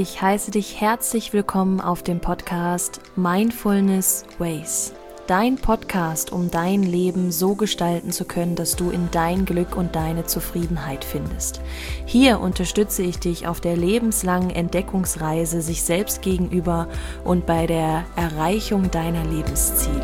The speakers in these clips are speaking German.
Ich heiße dich herzlich willkommen auf dem Podcast Mindfulness Ways. Dein Podcast, um dein Leben so gestalten zu können, dass du in dein Glück und deine Zufriedenheit findest. Hier unterstütze ich dich auf der lebenslangen Entdeckungsreise sich selbst gegenüber und bei der Erreichung deiner Lebensziele.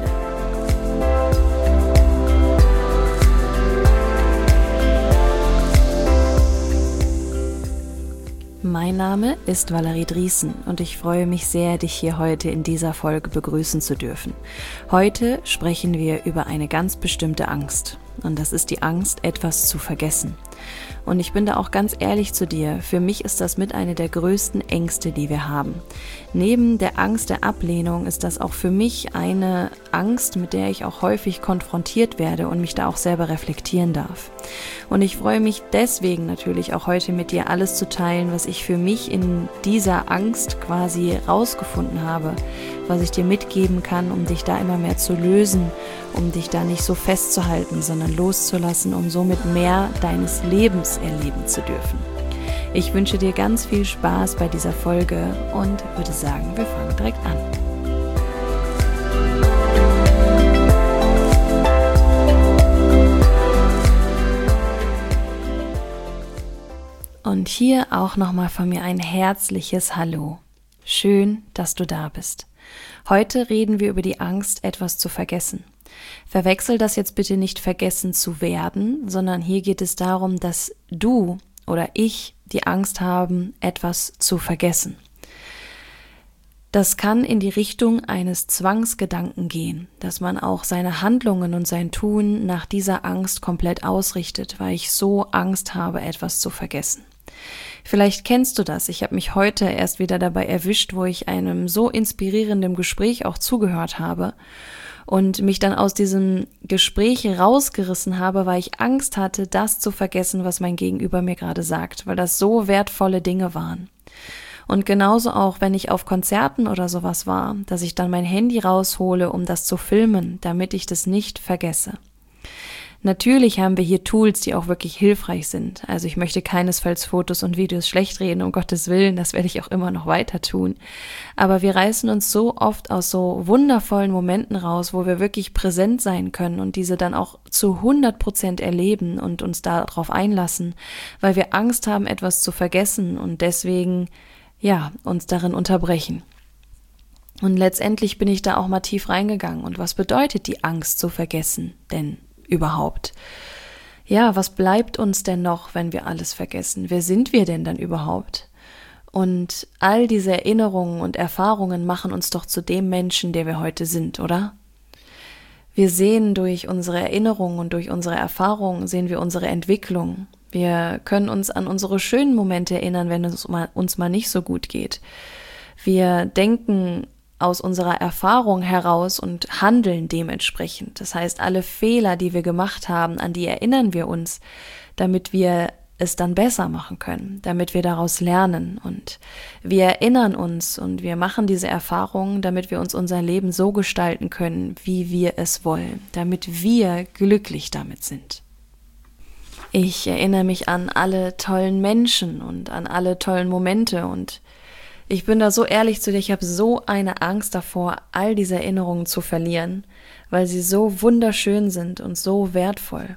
Mein Name ist Valerie Drießen und ich freue mich sehr, dich hier heute in dieser Folge begrüßen zu dürfen. Heute sprechen wir über eine ganz bestimmte Angst und das ist die Angst, etwas zu vergessen. Und ich bin da auch ganz ehrlich zu dir, für mich ist das mit einer der größten Ängste, die wir haben. Neben der Angst der Ablehnung ist das auch für mich eine Angst, mit der ich auch häufig konfrontiert werde und mich da auch selber reflektieren darf. Und ich freue mich deswegen natürlich auch heute mit dir alles zu teilen, was ich für mich in dieser Angst quasi rausgefunden habe, was ich dir mitgeben kann, um dich da immer mehr zu lösen, um dich da nicht so festzuhalten, sondern loszulassen, um somit mehr deines Lebens erleben zu dürfen. Ich wünsche dir ganz viel Spaß bei dieser Folge und würde sagen, wir fangen direkt an. Und hier auch nochmal von mir ein herzliches Hallo. Schön, dass du da bist. Heute reden wir über die Angst, etwas zu vergessen. Verwechsel das jetzt bitte nicht vergessen zu werden, sondern hier geht es darum, dass du oder ich die Angst haben, etwas zu vergessen. Das kann in die Richtung eines Zwangsgedanken gehen, dass man auch seine Handlungen und sein Tun nach dieser Angst komplett ausrichtet, weil ich so Angst habe, etwas zu vergessen. Vielleicht kennst du das. Ich habe mich heute erst wieder dabei erwischt, wo ich einem so inspirierenden Gespräch auch zugehört habe und mich dann aus diesem Gespräch rausgerissen habe, weil ich Angst hatte, das zu vergessen, was mein Gegenüber mir gerade sagt, weil das so wertvolle Dinge waren. Und genauso auch, wenn ich auf Konzerten oder sowas war, dass ich dann mein Handy raushole, um das zu filmen, damit ich das nicht vergesse. Natürlich haben wir hier Tools, die auch wirklich hilfreich sind. Also ich möchte keinesfalls Fotos und Videos schlecht reden, um Gottes Willen, das werde ich auch immer noch weiter tun. Aber wir reißen uns so oft aus so wundervollen Momenten raus, wo wir wirklich präsent sein können und diese dann auch zu 100% erleben und uns darauf einlassen, weil wir Angst haben, etwas zu vergessen und deswegen, uns darin unterbrechen. Und letztendlich bin ich da auch mal tief reingegangen. Und was bedeutet die Angst zu vergessen denn überhaupt? Ja, was bleibt uns denn noch, wenn wir alles vergessen? Wer sind wir denn dann überhaupt? Und all diese Erinnerungen und Erfahrungen machen uns doch zu dem Menschen, der wir heute sind, oder? Wir sehen durch unsere Erinnerungen und durch unsere Erfahrungen, sehen wir unsere Entwicklung. Wir können uns an unsere schönen Momente erinnern, wenn es uns mal nicht so gut geht. Wir denken aus unserer Erfahrung heraus und handeln dementsprechend. Das heißt, alle Fehler, die wir gemacht haben, an die erinnern wir uns, damit wir es dann besser machen können, damit wir daraus lernen. Und wir erinnern uns und wir machen diese Erfahrungen, damit wir uns unser Leben so gestalten können, wie wir es wollen, damit wir glücklich damit sind. Ich erinnere mich an alle tollen Menschen und an alle tollen Momente und ich bin da so ehrlich zu dir, ich habe so eine Angst davor, all diese Erinnerungen zu verlieren, weil sie so wunderschön sind und so wertvoll.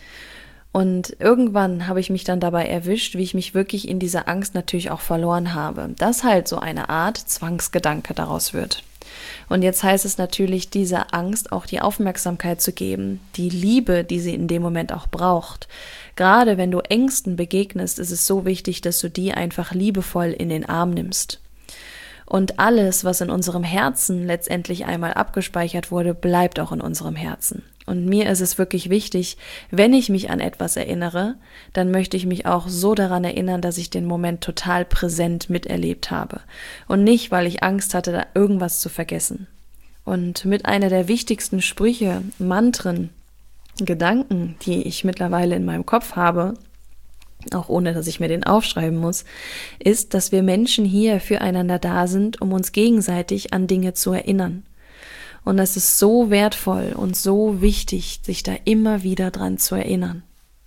Und irgendwann habe ich mich dann dabei erwischt, wie ich mich wirklich in dieser Angst natürlich auch verloren habe, dass halt so eine Art Zwangsgedanke daraus wird. Und jetzt heißt es natürlich, dieser Angst auch die Aufmerksamkeit zu geben, die Liebe, die sie in dem Moment auch braucht. Gerade wenn du Ängsten begegnest, ist es so wichtig, dass du die einfach liebevoll in den Arm nimmst. Und alles, was in unserem Herzen letztendlich einmal abgespeichert wurde, bleibt auch in unserem Herzen. Und mir ist es wirklich wichtig, wenn ich mich an etwas erinnere, dann möchte ich mich auch so daran erinnern, dass ich den Moment total präsent miterlebt habe. Und nicht, weil ich Angst hatte, da irgendwas zu vergessen. Und mit einer der wichtigsten Sprüche, Mantren, Gedanken, die ich mittlerweile in meinem Kopf habe, auch ohne, dass ich mir den aufschreiben muss, ist, dass wir Menschen hier füreinander da sind, um uns gegenseitig an Dinge zu erinnern. Und es ist so wertvoll und so wichtig, sich da immer wieder dran zu erinnern.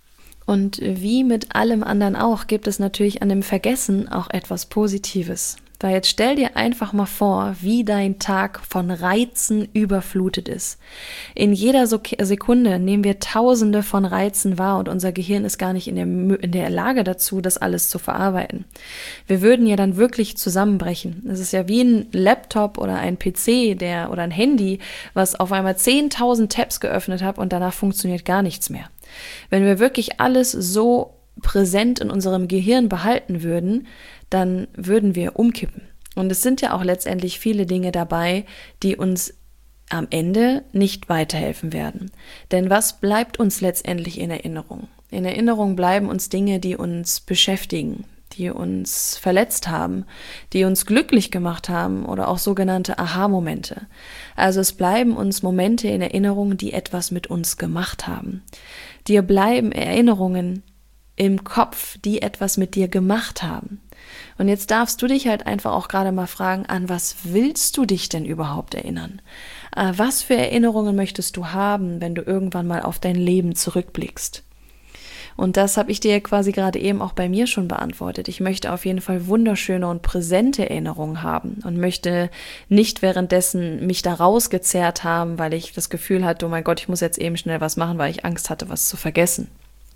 Und wie mit allem anderen auch, gibt es natürlich an dem Vergessen auch etwas Positives. Weil jetzt stell dir einfach mal vor, wie dein Tag von Reizen überflutet ist. In jeder Sekunde nehmen wir Tausende von Reizen wahr und unser Gehirn ist gar nicht in der Lage dazu, das alles zu verarbeiten. Wir würden ja dann wirklich zusammenbrechen. Es ist ja wie ein Laptop oder ein PC oder ein Handy, was auf einmal 10.000 Tabs geöffnet hat und danach funktioniert gar nichts mehr. Wenn wir wirklich alles so präsent in unserem Gehirn behalten würden, dann würden wir umkippen. Und es sind ja auch letztendlich viele Dinge dabei, die uns am Ende nicht weiterhelfen werden. Denn was bleibt uns letztendlich in Erinnerung? In Erinnerung bleiben uns Dinge, die uns beschäftigen, die uns verletzt haben, die uns glücklich gemacht haben oder auch sogenannte Aha-Momente. Also es bleiben uns Momente in Erinnerung, die etwas mit uns gemacht haben. Dir bleiben Erinnerungen im Kopf, die etwas mit dir gemacht haben. Und jetzt darfst du dich halt einfach auch gerade mal fragen, an was willst du dich denn überhaupt erinnern? Was für Erinnerungen möchtest du haben, wenn du irgendwann mal auf dein Leben zurückblickst? Und das habe ich dir quasi gerade eben auch bei mir schon beantwortet. Ich möchte auf jeden Fall wunderschöne und präsente Erinnerungen haben und möchte nicht währenddessen mich da rausgezerrt haben, weil ich das Gefühl hatte, oh mein Gott, ich muss jetzt eben schnell was machen, weil ich Angst hatte, was zu vergessen.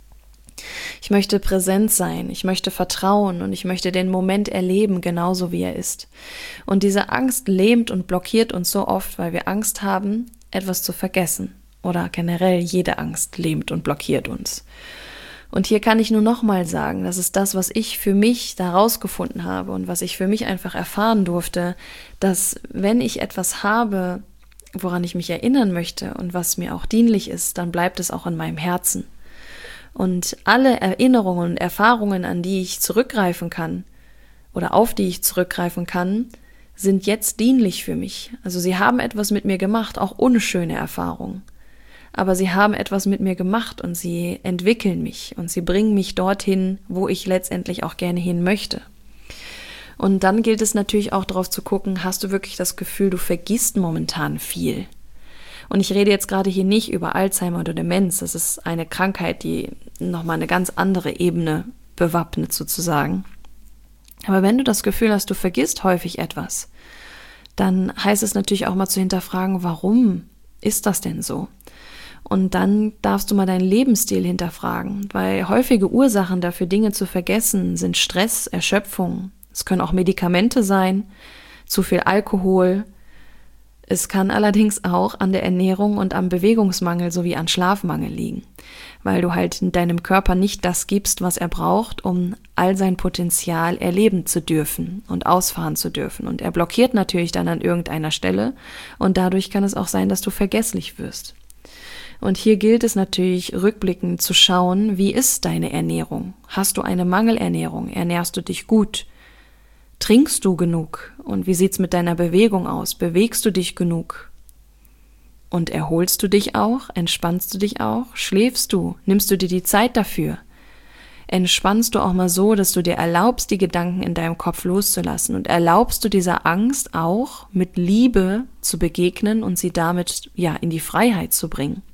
Ich möchte präsent sein, ich möchte vertrauen und ich möchte den Moment erleben, genauso wie er ist. Und diese Angst lähmt und blockiert uns so oft, weil wir Angst haben, etwas zu vergessen. Oder generell jede Angst lähmt und blockiert uns. Und hier kann ich nur nochmal sagen, das ist das, was ich für mich da rausgefunden habe und was ich für mich einfach erfahren durfte, dass wenn ich etwas habe, woran ich mich erinnern möchte und was mir auch dienlich ist, dann bleibt es auch in meinem Herzen. Und alle Erinnerungen und Erfahrungen, an die ich zurückgreifen kann oder auf die ich zurückgreifen kann, sind jetzt dienlich für mich. Also sie haben etwas mit mir gemacht, auch unschöne Erfahrungen. Aber sie haben etwas mit mir gemacht und sie entwickeln mich und sie bringen mich dorthin, wo ich letztendlich auch gerne hin möchte. Und dann gilt es natürlich auch darauf zu gucken, hast du wirklich das Gefühl, du vergisst momentan viel? Und ich rede jetzt gerade hier nicht über Alzheimer oder Demenz. Das ist eine Krankheit, die nochmal eine ganz andere Ebene bewappnet sozusagen. Aber wenn du das Gefühl hast, du vergisst häufig etwas, dann heißt es natürlich auch mal zu hinterfragen, warum ist das denn so? Und dann darfst du mal deinen Lebensstil hinterfragen, weil häufige Ursachen dafür, Dinge zu vergessen, sind Stress, Erschöpfung. Es können auch Medikamente sein, zu viel Alkohol. Es kann allerdings auch an der Ernährung und am Bewegungsmangel sowie an Schlafmangel liegen, weil du halt in deinem Körper nicht das gibst, was er braucht, um all sein Potenzial erleben zu dürfen und ausfahren zu dürfen. Und er blockiert natürlich dann an irgendeiner Stelle und dadurch kann es auch sein, dass du vergesslich wirst. Und hier gilt es natürlich rückblickend zu schauen, wie ist deine Ernährung? Hast du eine Mangelernährung? Ernährst du dich gut? Trinkst du genug? Und wie sieht's mit deiner Bewegung aus? Bewegst du dich genug? Und erholst du dich auch? Entspannst du dich auch? Schläfst du? Nimmst du dir die Zeit dafür? Entspannst du auch mal so, dass du dir erlaubst, die Gedanken in deinem Kopf loszulassen und erlaubst du dieser Angst auch mit Liebe zu begegnen und sie damit in die Freiheit zu bringen?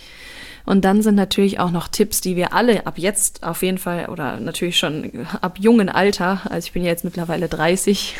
Und dann sind natürlich auch noch Tipps, die wir alle ab jetzt auf jeden Fall oder natürlich schon ab jungen Alter, also ich bin ja jetzt mittlerweile 30,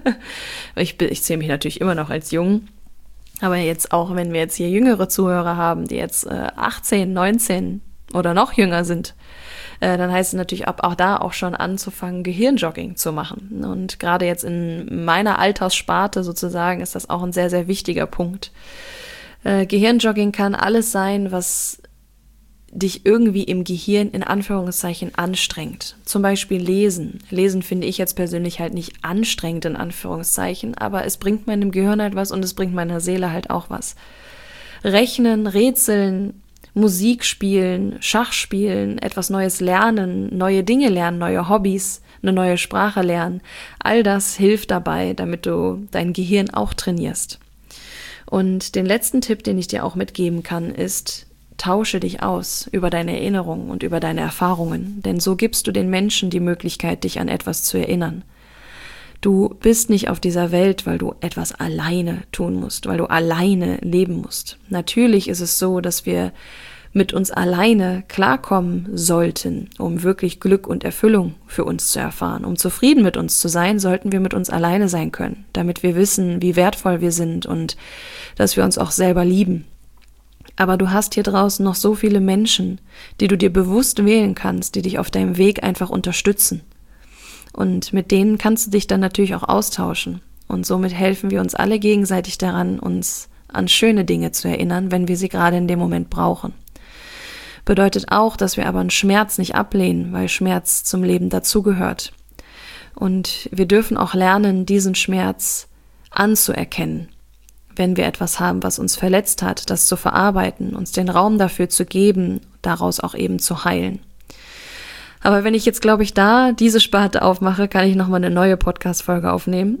ich zähle mich natürlich immer noch als jung, aber jetzt auch, wenn wir jetzt hier jüngere Zuhörer haben, die jetzt 18, 19 oder noch jünger sind, dann heißt es natürlich auch da auch schon anzufangen, Gehirnjogging zu machen. Und gerade jetzt in meiner Alterssparte sozusagen ist das auch ein sehr, sehr wichtiger Punkt. Gehirnjogging kann alles sein, was dich irgendwie im Gehirn in Anführungszeichen anstrengt. Zum Beispiel Lesen. Lesen finde ich jetzt persönlich halt nicht anstrengend in Anführungszeichen, aber es bringt meinem Gehirn halt was und es bringt meiner Seele halt auch was. Rechnen, Rätseln, Musik spielen, Schach spielen, etwas Neues lernen, neue Dinge lernen, neue Hobbys, eine neue Sprache lernen. All das hilft dabei, damit du dein Gehirn auch trainierst. Und den letzten Tipp, den ich dir auch mitgeben kann, ist, tausche dich aus über deine Erinnerungen und über deine Erfahrungen, denn so gibst du den Menschen die Möglichkeit, dich an etwas zu erinnern. Du bist nicht auf dieser Welt, weil du etwas alleine tun musst, weil du alleine leben musst. Natürlich ist es so, dass wir mit uns alleine klarkommen sollten, um wirklich Glück und Erfüllung für uns zu erfahren, um zufrieden mit uns zu sein, sollten wir mit uns alleine sein können, damit wir wissen, wie wertvoll wir sind und dass wir uns auch selber lieben. Aber du hast hier draußen noch so viele Menschen, die du dir bewusst wählen kannst, die dich auf deinem Weg einfach unterstützen. Und mit denen kannst du dich dann natürlich auch austauschen. Und somit helfen wir uns alle gegenseitig daran, uns an schöne Dinge zu erinnern, wenn wir sie gerade in dem Moment brauchen. Bedeutet auch, dass wir aber einen Schmerz nicht ablehnen, weil Schmerz zum Leben dazugehört. Und wir dürfen auch lernen, diesen Schmerz anzuerkennen. Wenn wir etwas haben, was uns verletzt hat, das zu verarbeiten, uns den Raum dafür zu geben, daraus auch eben zu heilen. Aber wenn ich jetzt, glaube ich, diese Sparte aufmache, kann ich nochmal eine neue Podcast-Folge aufnehmen.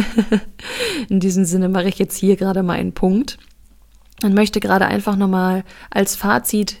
In diesem Sinne mache ich jetzt hier gerade mal einen Punkt und möchte gerade einfach nochmal als Fazit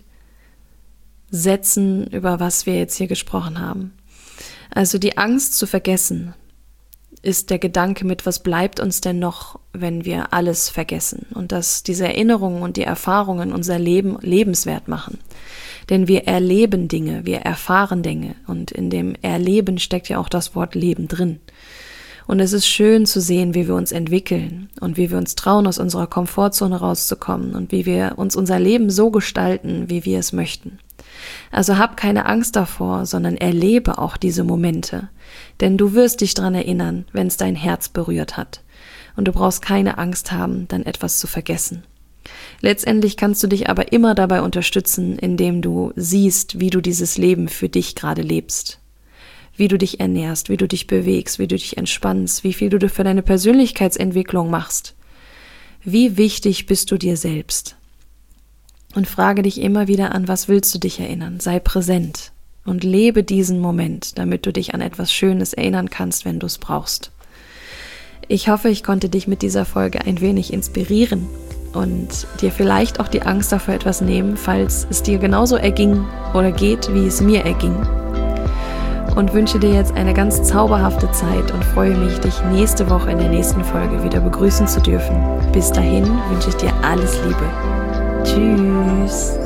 setzen, über was wir jetzt hier gesprochen haben. Also die Angst zu vergessen ist der Gedanke mit, was bleibt uns denn noch, wenn wir alles vergessen? Und dass diese Erinnerungen und die Erfahrungen unser Leben lebenswert machen. Denn wir erleben Dinge, wir erfahren Dinge und in dem Erleben steckt ja auch das Wort Leben drin. Und es ist schön zu sehen, wie wir uns entwickeln und wie wir uns trauen, aus unserer Komfortzone rauszukommen und wie wir uns unser Leben so gestalten, wie wir es möchten. Also hab keine Angst davor, sondern erlebe auch diese Momente. Denn du wirst dich daran erinnern, wenn es dein Herz berührt hat. Und du brauchst keine Angst haben, dann etwas zu vergessen. Letztendlich kannst du dich aber immer dabei unterstützen, indem du siehst, wie du dieses Leben für dich gerade lebst. Wie du dich ernährst, wie du dich bewegst, wie du dich entspannst, wie viel du für deine Persönlichkeitsentwicklung machst. Wie wichtig bist du dir selbst? Und frage dich immer wieder an, was willst du dich erinnern? Sei präsent und lebe diesen Moment, damit du dich an etwas Schönes erinnern kannst, wenn du es brauchst. Ich hoffe, ich konnte dich mit dieser Folge ein wenig inspirieren und dir vielleicht auch die Angst davor etwas nehmen, falls es dir genauso erging oder geht, wie es mir erging. Und wünsche dir jetzt eine ganz zauberhafte Zeit und freue mich, dich nächste Woche in der nächsten Folge wieder begrüßen zu dürfen. Bis dahin wünsche ich dir alles Liebe. Tschüss.